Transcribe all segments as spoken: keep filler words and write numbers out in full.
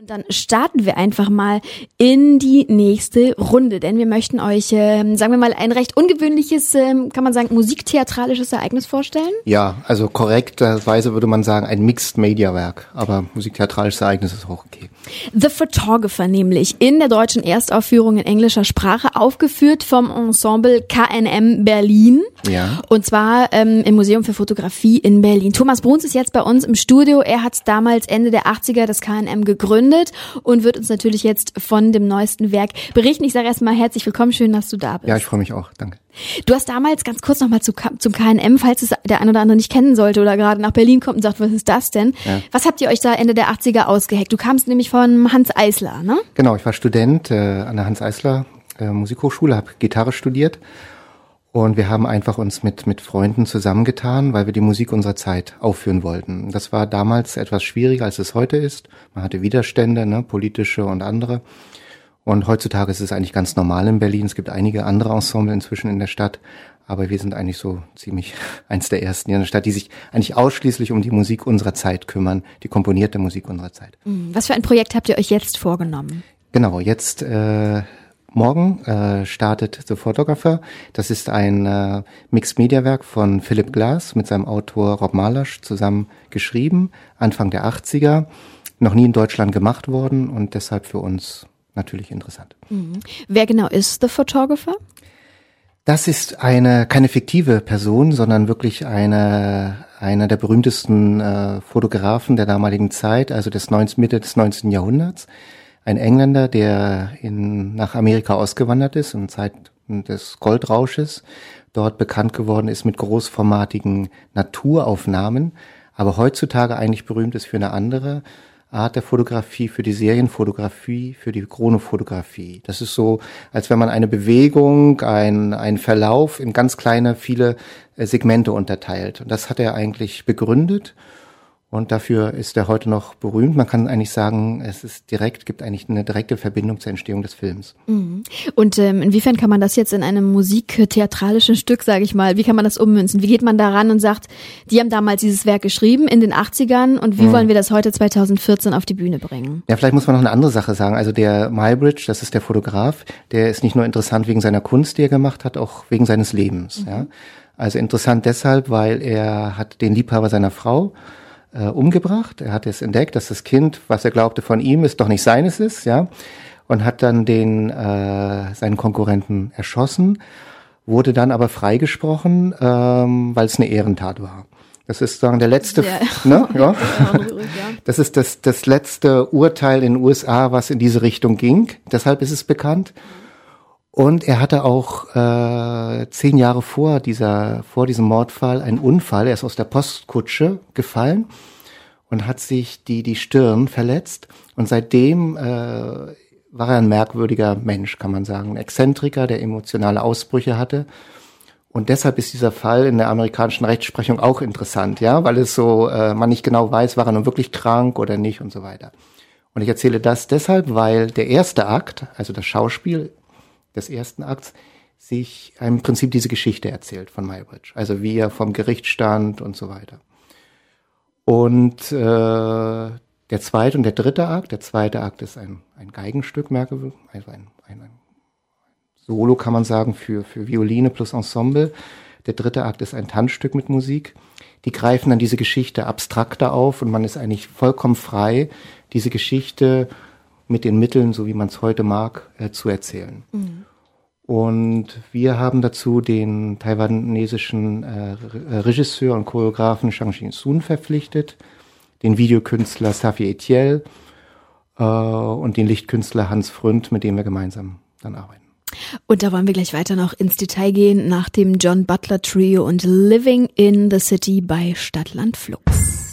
Und dann starten wir einfach mal in die nächste Runde, denn wir möchten euch, äh, sagen wir mal, ein recht ungewöhnliches, äh, kann man sagen, musiktheatralisches Ereignis vorstellen. Ja, also korrekterweise würde man sagen, ein Mixed-Media-Werk, aber musiktheatralisches Ereignis ist auch okay. The Photographer nämlich, in der deutschen Erstaufführung in englischer Sprache, aufgeführt vom Ensemble K N M Berlin. Ja. Und zwar ähm, im Museum für Fotografie in Berlin. Thomas Bruns ist jetzt bei uns im Studio. Er hat damals Ende der achtziger das K N M gegründet und wird uns natürlich jetzt von dem neuesten Werk berichten. Ich sage erstmal herzlich willkommen, schön, dass du da bist. Ja, ich freue mich auch, danke. Du hast damals, ganz kurz nochmal zu, zum K N M, falls es der ein oder andere nicht kennen sollte oder gerade nach Berlin kommt und sagt, was ist das denn? Ja. Was habt ihr euch da Ende der achtziger ausgeheckt? Du kamst nämlich von Hanns Eisler, ne? Genau, ich war Student äh, an der Hanns Eisler äh, Musikhochschule, habe Gitarre studiert. Und wir haben einfach uns mit mit Freunden zusammengetan, weil wir die Musik unserer Zeit aufführen wollten. Das war damals etwas schwieriger, als es heute ist. Man hatte Widerstände, ne, politische und andere. Und heutzutage ist es eigentlich ganz normal in Berlin. Es gibt einige andere Ensemble inzwischen in der Stadt. Aber wir sind eigentlich so ziemlich eins der ersten hier in der Stadt, die sich eigentlich ausschließlich um die Musik unserer Zeit kümmern, die komponierte Musik unserer Zeit. Was für ein Projekt habt ihr euch jetzt vorgenommen? Genau, jetzt... Äh, Morgen äh, startet The Photographer. Das ist ein äh, Mixed-Media-Werk von Philipp Glass mit seinem Autor Rob Marlasch zusammen geschrieben, Anfang der achtziger. Noch nie in Deutschland gemacht worden und deshalb für uns natürlich interessant. Mhm. Wer genau ist The Photographer? Das ist eine keine fiktive Person, sondern wirklich eine einer der berühmtesten äh, Fotografen der damaligen Zeit, also des neunzehnten Mitte des neunzehnten Jahrhunderts. Ein Engländer, der in, nach Amerika ausgewandert ist, in Zeit des Goldrausches, dort bekannt geworden ist mit großformatigen Naturaufnahmen, aber heutzutage eigentlich berühmt ist für eine andere Art der Fotografie, für die Serienfotografie, für die Chronofotografie. Das ist so, als wenn man eine Bewegung, ein, ein Verlauf in ganz kleine, viele Segmente unterteilt. Und das hat er eigentlich begründet. Und dafür ist er heute noch berühmt. Man kann eigentlich sagen, es ist direkt, gibt eigentlich eine direkte Verbindung zur Entstehung des Films. Mhm. Und ähm, inwiefern kann man das jetzt in einem musiktheatralischen Stück, sage ich mal, wie kann man das ummünzen? Wie geht man daran und sagt, die haben damals dieses Werk geschrieben in den achtzigern und wie mhm. wollen wir das heute zweitausendvierzehn auf die Bühne bringen? Ja, vielleicht muss man noch eine andere Sache sagen. Also der Muybridge, das ist der Fotograf, der ist nicht nur interessant wegen seiner Kunst, die er gemacht hat, auch wegen seines Lebens. Mhm. Ja? Also interessant deshalb, weil er hat den Liebhaber seiner Frau Äh, umgebracht. Er hat es entdeckt, dass das Kind, was er glaubte von ihm ist, doch nicht seines ist, ja, und hat dann den äh, seinen Konkurrenten erschossen, wurde dann aber freigesprochen, ähm, weil es eine Ehrentat war. Das ist sagen der letzte, ja. ne, ja. Das ist das das letzte Urteil in den U S A, was in diese Richtung ging. Deshalb ist es bekannt. Und er hatte auch äh, zehn Jahre vor dieser vor diesem Mordfall einen Unfall. Er ist aus der Postkutsche gefallen und hat sich die die Stirn verletzt. Und seitdem äh, war er ein merkwürdiger Mensch, kann man sagen. Ein Exzentriker, der emotionale Ausbrüche hatte. Und deshalb ist dieser Fall in der amerikanischen Rechtsprechung auch interessant, ja, weil es so äh, man nicht genau weiß, war er nun wirklich krank oder nicht und so weiter. Und ich erzähle das deshalb, weil der erste Akt, also das Schauspiel des ersten Akts, sich im Prinzip diese Geschichte erzählt von Muybridge. Also wie er vom Gericht stand und so weiter. Und äh, der zweite und der dritte Akt, der zweite Akt ist ein, ein Geigenstück, merke also ein, ein, ein Solo kann man sagen, für, für Violine plus Ensemble. Der dritte Akt ist ein Tanzstück mit Musik. Die greifen dann diese Geschichte abstrakter auf und man ist eigentlich vollkommen frei, diese Geschichte mit den Mitteln, so wie man es heute mag, äh, zu erzählen. Mhm. Und wir haben dazu den taiwanesischen äh, Regisseur und Choreografen Shang Shin-sun verpflichtet, den Videokünstler Safi Etiel äh, und den Lichtkünstler Hans Fründ, mit dem wir gemeinsam dann arbeiten. Und da wollen wir gleich weiter noch ins Detail gehen nach dem John Butler Trio und Living in the City bei Stadtland Flux.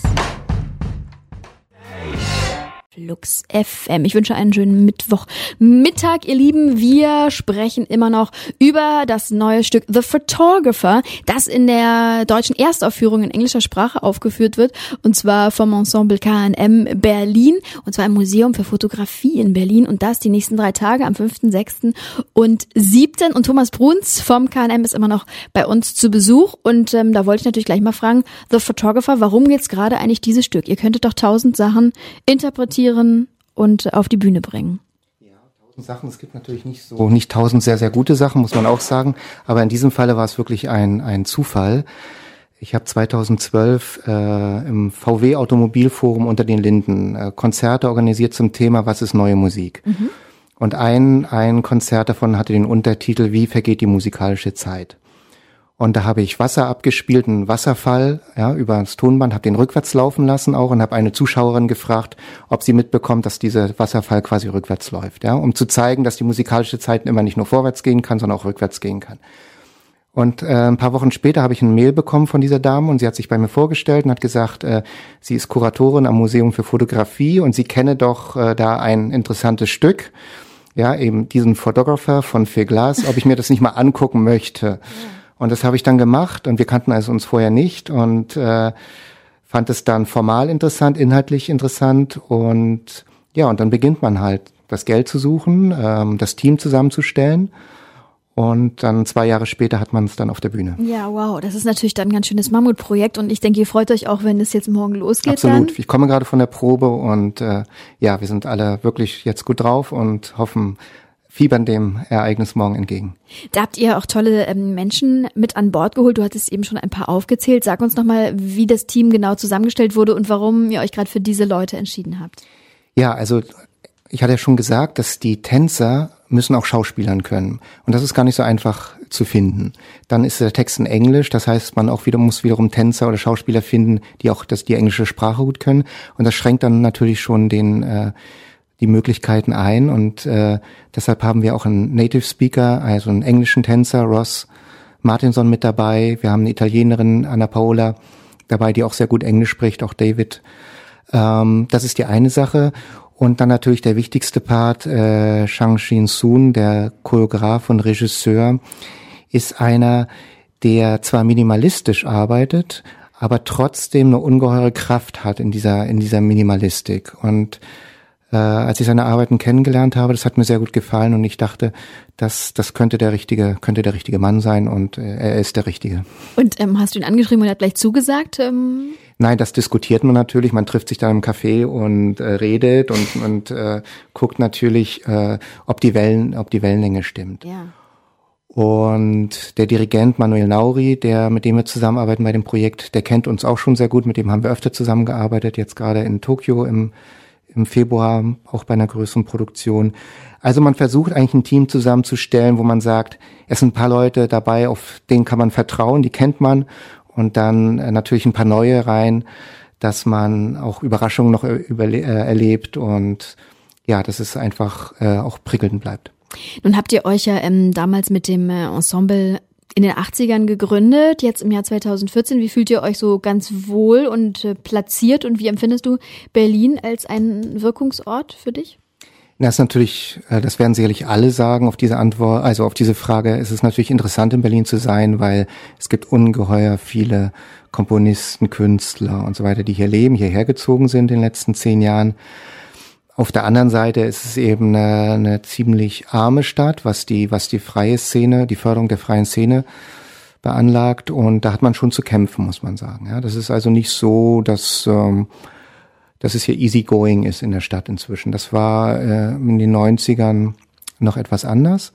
Flux F M. Ich wünsche einen schönen Mittwochmittag, ihr Lieben. Wir sprechen immer noch über das neue Stück The Photographer, das in der deutschen Erstaufführung in englischer Sprache aufgeführt wird, und zwar vom Ensemble K N M Berlin, und zwar im Museum für Fotografie in Berlin, und das die nächsten drei Tage am fünften, sechsten und siebten Und Thomas Bruns vom K N M ist immer noch bei uns zu Besuch, und ähm, da wollte ich natürlich gleich mal fragen, The Photographer, warum jetzt gerade eigentlich dieses Stück? Ihr könntet doch tausend Sachen interpretieren und auf die Bühne bringen? Ja, tausend Sachen. Es gibt natürlich nicht so, nicht tausend sehr, sehr gute Sachen, muss man auch sagen. Aber in diesem Falle war es wirklich ein, ein Zufall. Ich habe zweitausendzwölf äh, im V W Automobilforum unter den Linden äh, Konzerte organisiert zum Thema Was ist neue Musik? Mhm. Und ein, ein Konzert davon hatte den Untertitel Wie vergeht die musikalische Zeit? Und da habe ich Wasser abgespielt, einen Wasserfall, ja, über das Tonband, habe den rückwärts laufen lassen auch und habe eine Zuschauerin gefragt, ob sie mitbekommt, dass dieser Wasserfall quasi rückwärts läuft, ja, um zu zeigen, dass die musikalische Zeit immer nicht nur vorwärts gehen kann, sondern auch rückwärts gehen kann. Und äh, ein paar Wochen später habe ich ein Mail bekommen von dieser Dame und sie hat sich bei mir vorgestellt und hat gesagt, äh, sie ist Kuratorin am Museum für Fotografie und sie kenne doch äh, da ein interessantes Stück, ja, eben diesen Photographer von Phil Glass, ob ich mir das nicht mal angucken möchte. Ja. Und das habe ich dann gemacht und wir kannten also uns vorher nicht und äh, fand es dann formal interessant, inhaltlich interessant und ja, und dann beginnt man halt das Geld zu suchen, ähm, das Team zusammenzustellen. Und dann zwei Jahre später hat man es dann auf der Bühne. Ja, wow, das ist natürlich dann ein ganz schönes Mammutprojekt und ich denke, ihr freut euch auch, wenn es jetzt morgen losgeht. Absolut, dann. Ich komme gerade von der Probe und äh, ja, wir sind alle wirklich jetzt gut drauf und hoffen, fiebern dem Ereignis morgen entgegen. Da habt ihr auch tolle ähm, Menschen mit an Bord geholt, du hattest eben schon ein paar aufgezählt. Sag uns nochmal, wie das Team genau zusammengestellt wurde und warum ihr euch gerade für diese Leute entschieden habt. Ja, also ich hatte ja schon gesagt, dass die Tänzer müssen auch schauspielern können. Und das ist gar nicht so einfach zu finden. Dann ist der Text in Englisch, das heißt, man auch wieder muss wiederum Tänzer oder Schauspieler finden, die auch das, die englische Sprache gut können. Und das schränkt dann natürlich schon den äh, die Möglichkeiten ein. Und äh, deshalb haben wir auch einen Native Speaker, also einen englischen Tänzer, Ross Martinson, mit dabei. Wir haben eine Italienerin, Anna Paola, dabei, die auch sehr gut Englisch spricht, auch David. Ähm, das ist die eine Sache. Und dann natürlich der wichtigste Part, äh, Shang Shin-Sun, der Choreograf und Regisseur, ist einer, der zwar minimalistisch arbeitet, aber trotzdem eine ungeheure Kraft hat in dieser in dieser Minimalistik. Und äh, als ich seine Arbeiten kennengelernt habe, das hat mir sehr gut gefallen und ich dachte, das das könnte der richtige könnte der richtige Mann sein und äh, er ist der Richtige. Und ähm, hast du ihn angeschrieben und er hat gleich zugesagt? Ähm Nein, das diskutiert man natürlich. Man trifft sich dann im Café und äh, redet und und äh, guckt natürlich, äh, ob die Wellen, ob die Wellenlänge stimmt. Ja. Und der Dirigent Manuel Nauri, der mit dem wir zusammenarbeiten bei dem Projekt, der kennt uns auch schon sehr gut. Mit dem haben wir öfter zusammengearbeitet. Jetzt gerade in Tokio im im Februar, auch bei einer größeren Produktion. Also man versucht eigentlich ein Team zusammenzustellen, wo man sagt, es sind ein paar Leute dabei, auf denen kann man vertrauen, die kennt man. Und dann äh, natürlich ein paar neue rein, dass man auch Überraschungen noch überle- äh, erlebt und ja, dass es einfach äh, auch prickelnd bleibt. Nun habt ihr euch ja ähm, damals mit dem äh, Ensemble in den achtzigern gegründet, jetzt im Jahr zweitausendvierzehn. Wie fühlt ihr euch so ganz wohl und äh, platziert und wie empfindest du Berlin als einen Wirkungsort für dich? Das ist natürlich, das werden sicherlich alle sagen auf diese Antwort, also auf diese Frage. Es ist natürlich interessant, in Berlin zu sein, weil es gibt ungeheuer viele Komponisten, Künstler und so weiter, die hier leben, hierher gezogen sind in den letzten zehn Jahren. Auf der anderen Seite ist es eben eine, eine ziemlich arme Stadt, was die, was die freie Szene, die Förderung der freien Szene beanlagt. Und da hat man schon zu kämpfen, muss man sagen. Ja, das ist also nicht so, dass ähm, dass es hier easygoing ist in der Stadt inzwischen. Das war äh, in den neunzigern noch etwas anders.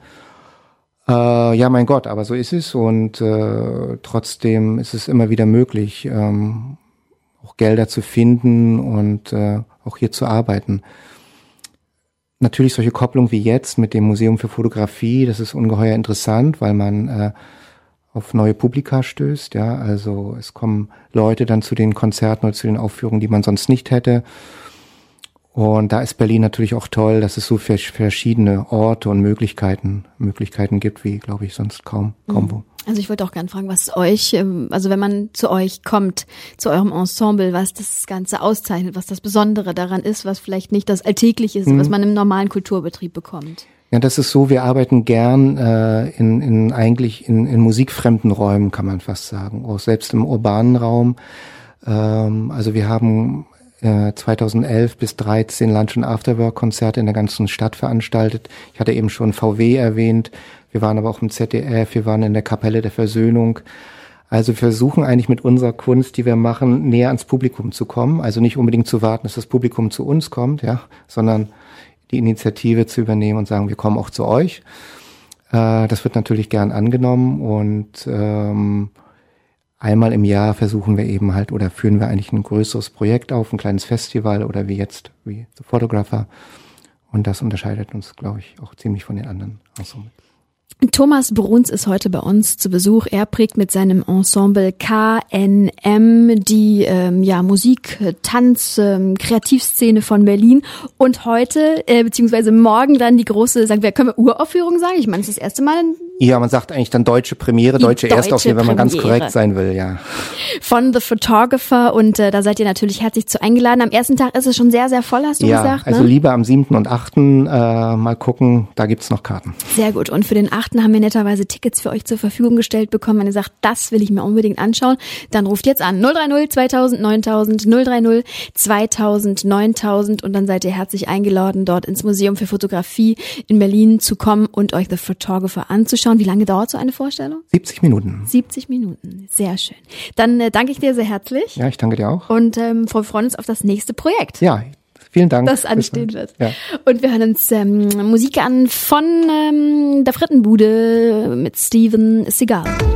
Äh, ja, mein Gott, aber so ist es und äh, trotzdem ist es immer wieder möglich, ähm, auch Gelder zu finden und äh, auch hier zu arbeiten. Natürlich solche Kopplung wie jetzt mit dem Museum für Fotografie, das ist ungeheuer interessant, weil man äh, auf neue Publika stößt, ja, also es kommen Leute dann zu den Konzerten oder zu den Aufführungen, die man sonst nicht hätte. Und da ist Berlin natürlich auch toll, dass es so verschiedene Orte und Möglichkeiten Möglichkeiten gibt, wie, glaube ich, sonst kaum, kaum wo. Also ich wollte auch gerne fragen, was euch, also wenn man zu euch kommt, zu eurem Ensemble, was das Ganze auszeichnet, was das Besondere daran ist, was vielleicht nicht das Alltägliche ist, mhm. was man im normalen Kulturbetrieb bekommt. Ja, das ist so, wir arbeiten gern äh, in, in eigentlich in, in musikfremden Räumen, kann man fast sagen, auch selbst im urbanen Raum. Ähm, also wir haben äh, zweitausendelf bis dreizehn Lunch- und Afterwork-Konzerte in der ganzen Stadt veranstaltet. Ich hatte eben schon V W erwähnt, wir waren aber auch im Z D F, wir waren in der Kapelle der Versöhnung. Also wir versuchen eigentlich mit unserer Kunst, die wir machen, näher ans Publikum zu kommen. Also nicht unbedingt zu warten, dass das Publikum zu uns kommt, ja, sondern die Initiative zu übernehmen und sagen, wir kommen auch zu euch. Äh, das wird natürlich gern angenommen und ähm, einmal im Jahr versuchen wir eben halt oder führen wir eigentlich ein größeres Projekt auf, ein kleines Festival oder wie jetzt, wie The Photographer. Und das unterscheidet uns, glaube ich, auch ziemlich von den anderen Ensembles. Thomas Bruns ist heute bei uns zu Besuch. Er prägt mit seinem Ensemble K N M die ähm, ja, Musik-, Tanz-, ähm, Kreativszene von Berlin. Und heute, äh, beziehungsweise morgen dann die große, sagen wir, können wir Uraufführung sagen? Ich meine, das ist das erste Mal. Ja, man sagt eigentlich dann deutsche Premiere, deutsche, deutsche Erstaufführung, wenn man ganz korrekt sein will, ja. Von The Photographer und äh, da seid ihr natürlich herzlich zu eingeladen. Am ersten Tag ist es schon sehr, sehr voll, hast du ja, gesagt. Also ne? lieber am siebten und achten äh, mal gucken, da gibt's noch Karten. Sehr gut. Und für den achten haben wir netterweise Tickets für euch zur Verfügung gestellt bekommen. Wenn ihr sagt, das will ich mir unbedingt anschauen, dann ruft jetzt an null drei null zweitausend neuntausend null drei null zweitausend neuntausend und dann seid ihr herzlich eingeladen, dort ins Museum für Fotografie in Berlin zu kommen und euch The Photographer anzuschauen. Wie lange dauert so eine Vorstellung? siebzig Minuten. siebzig Minuten. Sehr schön. Dann äh, danke ich dir sehr herzlich. Ja, ich danke dir auch. Und ähm, wir freuen uns auf das nächste Projekt. Ja, vielen Dank. Das anstehen wird. Ja. Und wir hören uns ähm, Musik an von ähm, der Frittenbude mit Steven Seagal.